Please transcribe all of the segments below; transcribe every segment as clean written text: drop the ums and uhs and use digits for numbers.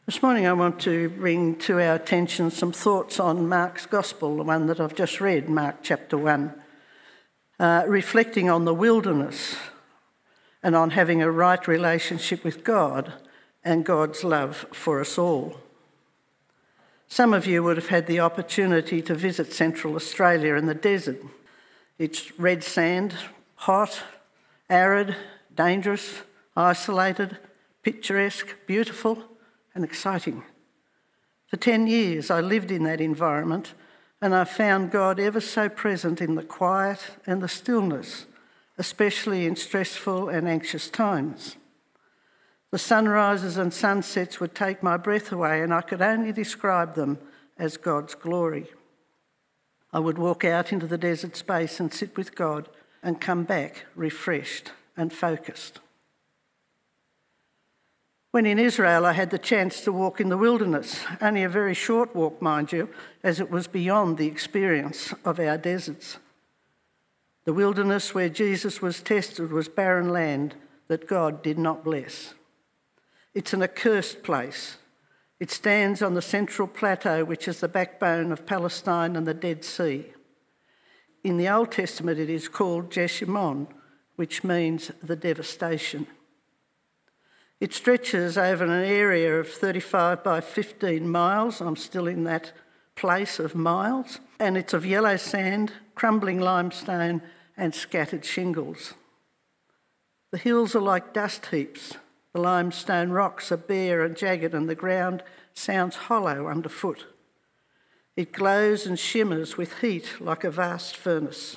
This morning I want to bring to our attention some thoughts on Mark's Gospel, the one that I've just read, Mark chapter 1, reflecting on the wilderness and on having a right relationship with God and God's love for us all. Some of you would have had the opportunity to visit Central Australia and the desert. It's red sand, hot, arid, dangerous, isolated, picturesque, beautiful and exciting. For 10 years I lived in that environment and I found God ever so present in the quiet and the stillness, especially in stressful and anxious times. The sunrises and sunsets would take my breath away and I could only describe them as God's glory. I would walk out into the desert space and sit with God and come back refreshed and focused. When in Israel, I had the chance to walk in the wilderness, only a very short walk, mind you, as it was beyond the experience of our deserts. The wilderness where Jesus was tested was barren land that God did not bless. It's an accursed place. It stands on the central plateau, which is the backbone of Palestine and the Dead Sea. In the Old Testament, it is called Jeshimon, which means the devastation. It stretches over an area of 35 by 15 miles. I'm still in that place of miles. And it's of yellow sand, crumbling limestone and scattered shingles. The hills are like dust heaps. The limestone rocks are bare and jagged and the ground sounds hollow underfoot. It glows and shimmers with heat like a vast furnace.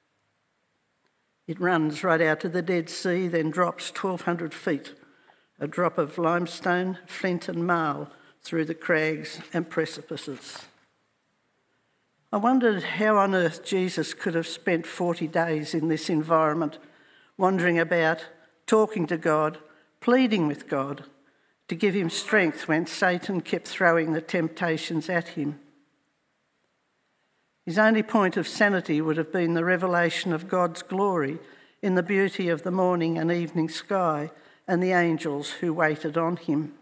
It runs right out to the Dead Sea, then drops 1,200 feet. A drop of limestone, flint and marl through the crags and precipices. I wondered how on earth Jesus could have spent 40 days in this environment, wandering about, talking to God, pleading with God to give him strength when Satan kept throwing the temptations at him. His only point of sanity would have been the revelation of God's glory in the beauty of the morning and evening sky and the angels who waited on him.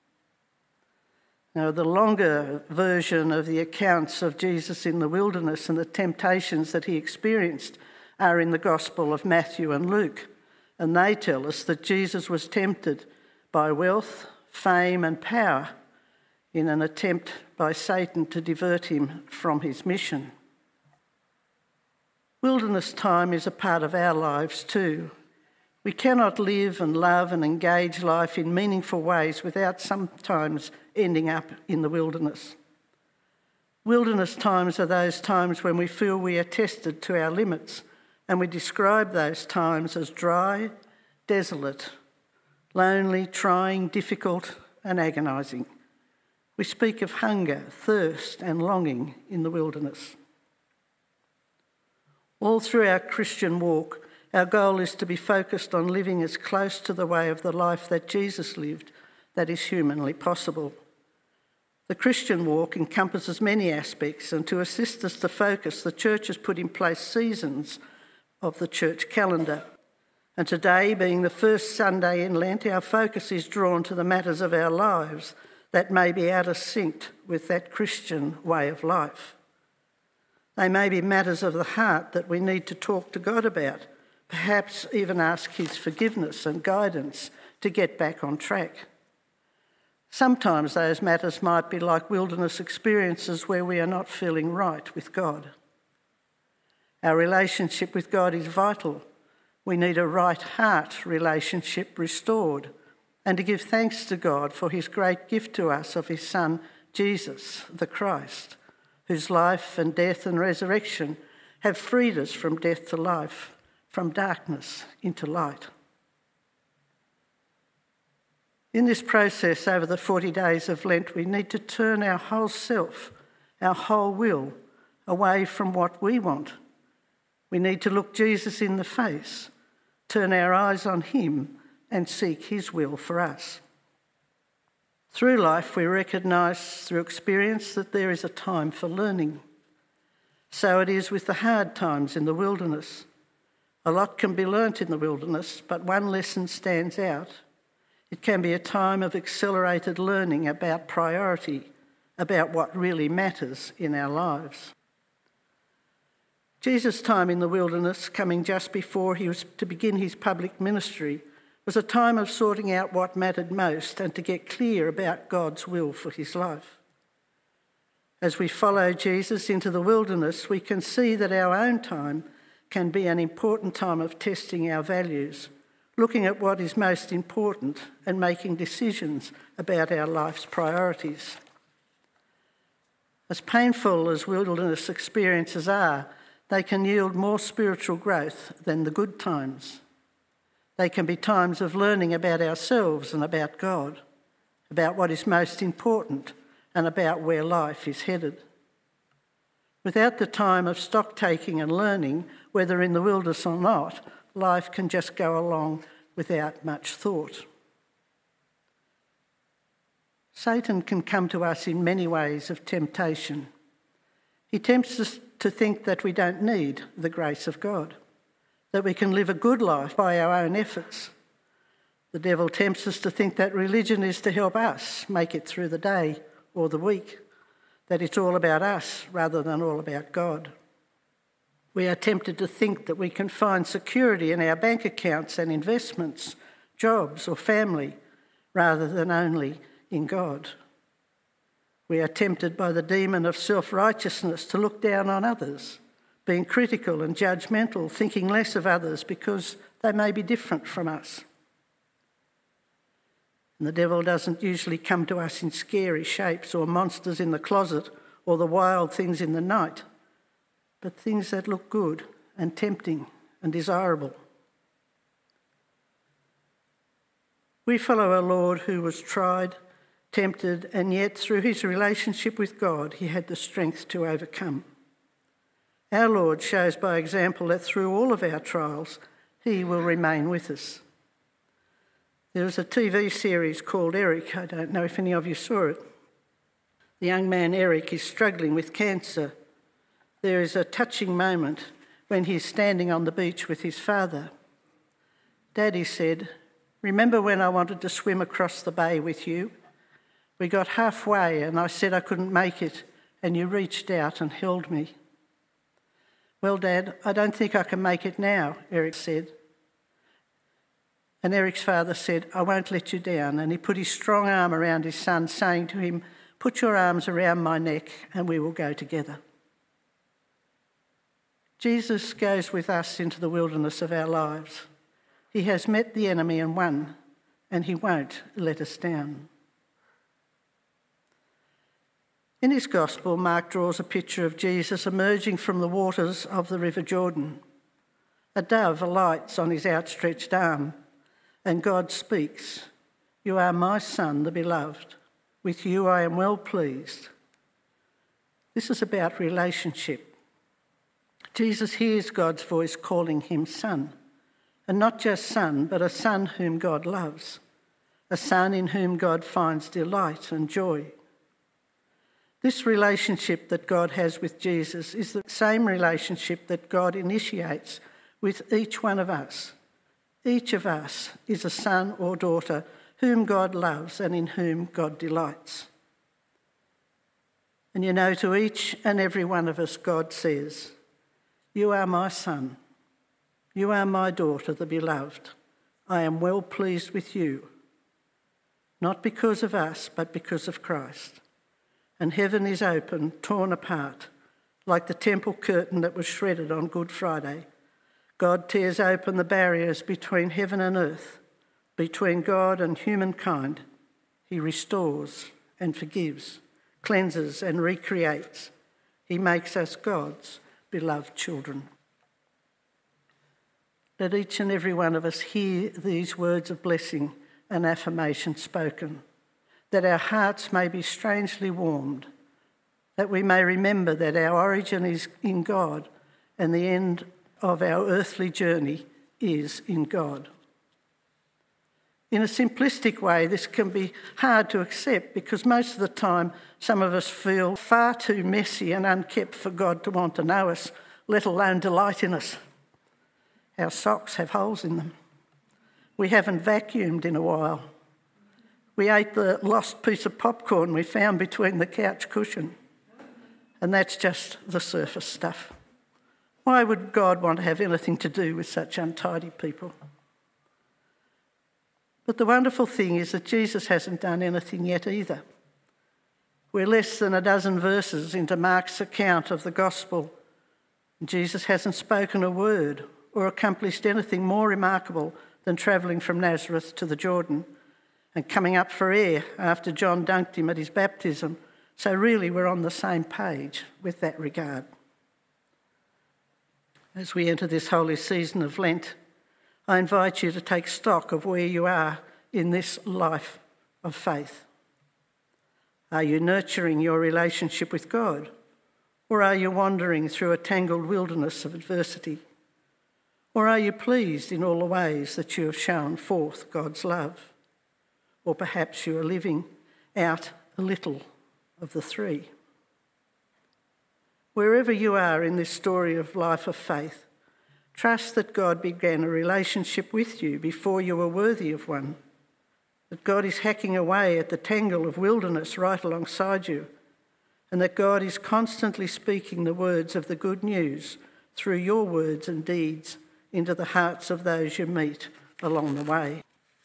Now, the longer version of the accounts of Jesus in the wilderness and the temptations that he experienced are in the Gospel of Matthew and Luke, and they tell us that Jesus was tempted by wealth, fame and power in an attempt by Satan to divert him from his mission. Wilderness time is a part of our lives too. We cannot live and love and engage life in meaningful ways without sometimes ending up in the wilderness. Wilderness times are those times when we feel we are tested to our limits, and we describe those times as dry, desolate, lonely, trying, difficult and agonising. We speak of hunger, thirst and longing in the wilderness. All through our Christian walk, our goal is to be focused on living as close to the way of the life that Jesus lived that is humanly possible. The Christian walk encompasses many aspects, and to assist us to focus, the Church has put in place seasons of the church calendar. And today, being the first Sunday in Lent, our focus is drawn to the matters of our lives that may be out of sync with that Christian way of life. They may be matters of the heart that we need to talk to God about, perhaps even ask his forgiveness and guidance to get back on track. Sometimes those matters might be like wilderness experiences where we are not feeling right with God. Our relationship with God is vital. We need a right heart relationship restored and to give thanks to God for his great gift to us of his Son, Jesus, the Christ, whose life and death and resurrection have freed us from death to life, from darkness into light. In this process over the 40 days of Lent, we need to turn our whole self, our whole will, away from what we want. We need to look Jesus in the face, turn our eyes on him and seek his will for us. Through life, we recognise through experience that there is a time for learning. So it is with the hard times in the wilderness. A lot can be learnt in the wilderness, but one lesson stands out. It can be a time of accelerated learning about priority, about what really matters in our lives. Jesus' time in the wilderness, coming just before he was to begin his public ministry, was a time of sorting out what mattered most and to get clear about God's will for his life. As we follow Jesus into the wilderness, we can see that our own time can be an important time of testing our values, looking at what is most important and making decisions about our life's priorities. As painful as wilderness experiences are, they can yield more spiritual growth than the good times. They can be times of learning about ourselves and about God, about what is most important and about where life is headed. Without the time of stock-taking and learning, whether in the wilderness or not, life can just go along without much thought. Satan can come to us in many ways of temptation. He tempts us to think that we don't need the grace of God, that we can live a good life by our own efforts. The devil tempts us to think that religion is to help us make it through the day or the week, that it's all about us rather than all about God. We are tempted to think that we can find security in our bank accounts and investments, jobs or family, rather than only in God. We are tempted by the demon of self-righteousness to look down on others, being critical and judgmental, thinking less of others because they may be different from us. And the devil doesn't usually come to us in scary shapes or monsters in the closet or the wild things in the night, but things that look good and tempting and desirable. We follow a Lord who was tried, tempted, and yet through his relationship with God, he had the strength to overcome. Our Lord shows by example that through all of our trials, he will remain with us. There was a TV series called Eric. I don't know if any of you saw it. The young man Eric is struggling with cancer. There is a touching moment when he's standing on the beach with his father. Daddy said, "Remember when I wanted to swim across the bay with you? We got halfway and I said I couldn't make it, and you reached out and held me." "Well, Dad, I don't think I can make it now," Eric said. And Eric's father said, "I won't let you down." And he put his strong arm around his son, saying to him, "Put your arms around my neck and we will go together." Jesus goes with us into the wilderness of our lives. He has met the enemy and won, and he won't let us down. In his gospel, Mark draws a picture of Jesus emerging from the waters of the River Jordan. A dove alights on his outstretched arm, and God speaks, "You are my Son, the beloved. With you I am well pleased." This is about relationship. Jesus hears God's voice calling him son, and not just son, but a son whom God loves, a son in whom God finds delight and joy. This relationship that God has with Jesus is the same relationship that God initiates with each one of us. Each of us is a son or daughter whom God loves and in whom God delights. And you know, to each and every one of us, God says, "You are my son. You are my daughter, the beloved. I am well pleased with you." Not because of us, but because of Christ. And heaven is open, torn apart, like the temple curtain that was shredded on Good Friday. God tears open the barriers between heaven and earth, between God and humankind. He restores and forgives, cleanses and recreates. He makes us God's beloved children. Let each and every one of us hear these words of blessing and affirmation spoken, that our hearts may be strangely warmed, that we may remember that our origin is in God and the end of our earthly journey is in God. In a simplistic way, this can be hard to accept because most of the time some of us feel far too messy and unkept for God to want to know us, let alone delight in us. Our socks have holes in them. We haven't vacuumed in a while. We ate the lost piece of popcorn we found between the couch cushion. And that's just the surface stuff. Why would God want to have anything to do with such untidy people? But the wonderful thing is that Jesus hasn't done anything yet either. We're less than a dozen verses into Mark's account of the gospel. Jesus hasn't spoken a word or accomplished anything more remarkable than travelling from Nazareth to the Jordan and coming up for air after John dunked him at his baptism. So really we're on the same page with that regard. As we enter this holy season of Lent, I invite you to take stock of where you are in this life of faith. Are you nurturing your relationship with God, or are you wandering through a tangled wilderness of adversity? Or are you pleased in all the ways that you have shown forth God's love? Or perhaps you are living out a little of the three. Wherever you are in this story of life of faith, trust that God began a relationship with you before you were worthy of one, that God is hacking away at the tangle of wilderness right alongside you, and that God is constantly speaking the words of the good news through your words and deeds into the hearts of those you meet along the way.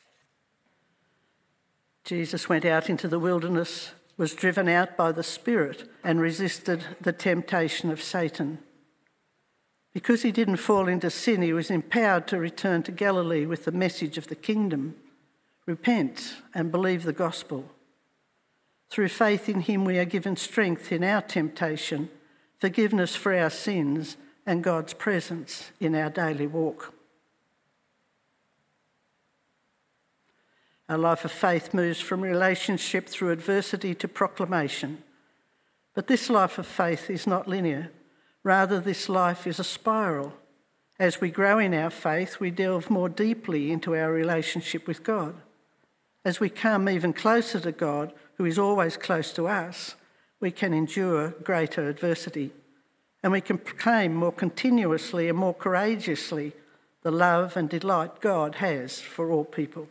Jesus went out into the wilderness, was driven out by the Spirit, and resisted the temptation of Satan. Because he didn't fall into sin, he was empowered to return to Galilee with the message of the kingdom. Repent and believe the gospel. Through faith in him, we are given strength in our temptation, forgiveness for our sins, and God's presence in our daily walk. Our life of faith moves from relationship through adversity to proclamation. But this life of faith is not linear. Rather, this life is a spiral. As we grow in our faith, we delve more deeply into our relationship with God. As we come even closer to God, who is always close to us, we can endure greater adversity. And we can proclaim more continuously and more courageously the love and delight God has for all people.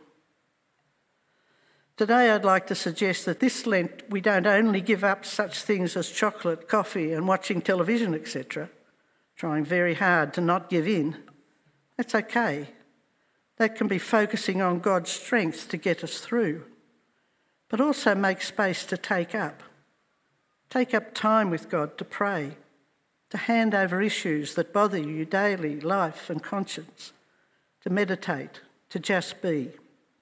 Today I'd like to suggest that this Lent we don't only give up such things as chocolate, coffee and watching television, etc., trying very hard to not give in. That's okay. That can be focusing on God's strength to get us through, but also make space to take up. Take up time with God to pray, to hand over issues that bother you daily, life and conscience, to meditate, to just be.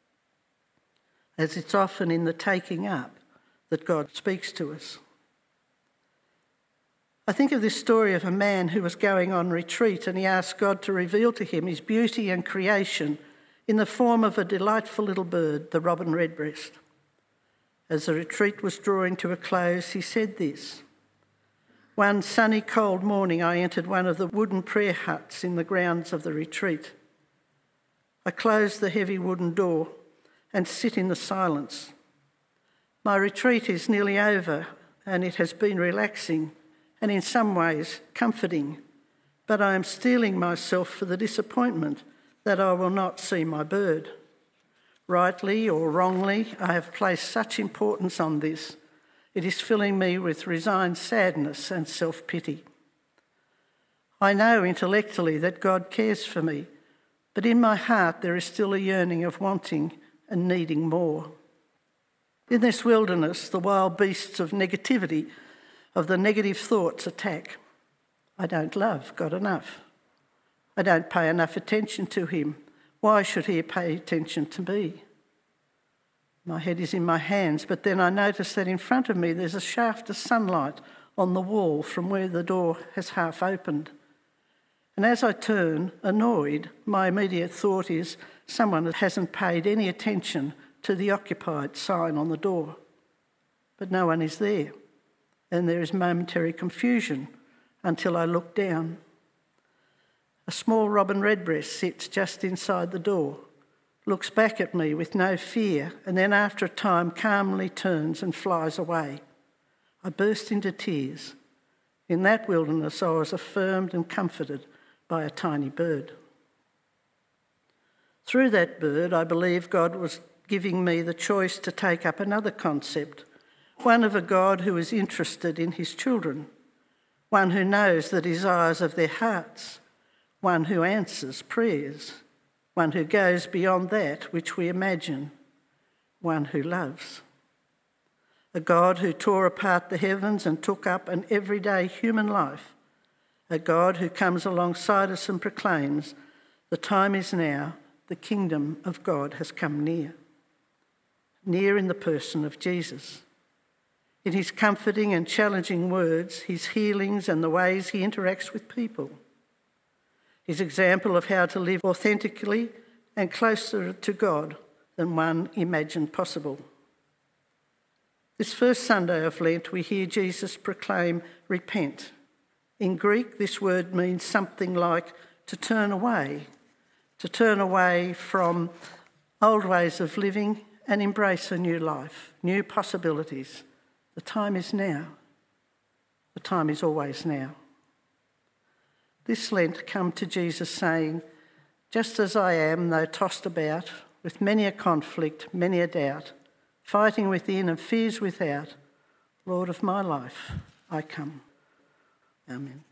As it's often in the taking up that God speaks to us. I think of this story of a man who was going on retreat and he asked God to reveal to him his beauty and creation in the form of a delightful little bird, the robin redbreast. As the retreat was drawing to a close, he said this: "One sunny, cold morning, I entered one of the wooden prayer huts in the grounds of the retreat. I closed the heavy wooden door and sit in the silence. My retreat is nearly over and it has been relaxing and in some ways comforting, but I am steeling myself for the disappointment that I will not see my bird. Rightly or wrongly, I have placed such importance on this. It is filling me with resigned sadness and self-pity. I know intellectually that God cares for me, but in my heart there is still a yearning of wanting and needing more. In this wilderness, the wild beasts of negativity, of the negative thoughts attack. I don't love God enough. I don't pay enough attention to him. Why should he pay attention to me? My head is in my hands, but then I notice that in front of me there's a shaft of sunlight on the wall from where the door has half opened. And as I turn, annoyed, my immediate thought is someone that hasn't paid any attention to the occupied sign on the door. But no one is there, and there is momentary confusion until I look down. A small robin redbreast sits just inside the door, looks back at me with no fear, and then after a time calmly turns and flies away. I burst into tears. In that wilderness I was affirmed and comforted by a tiny bird. Through that bird, I believe God was giving me the choice to take up another concept, one of a God who is interested in his children, one who knows the desires of their hearts, one who answers prayers, one who goes beyond that which we imagine, one who loves. A God who tore apart the heavens and took up an everyday human life. A God who comes alongside us and proclaims, "The time is now, the kingdom of God has come near." Near in the person of Jesus. In his comforting and challenging words, his healings and the ways he interacts with people. His example of how to live authentically and closer to God than one imagined possible. This first Sunday of Lent, we hear Jesus proclaim, "Repent." In Greek, this word means something like to turn away from old ways of living and embrace a new life, new possibilities. The time is now. The time is always now. This Lent, come to Jesus saying, "Just as I am, though tossed about, with many a conflict, many a doubt, fighting within and fears without, Lord of my life, I come." Amen.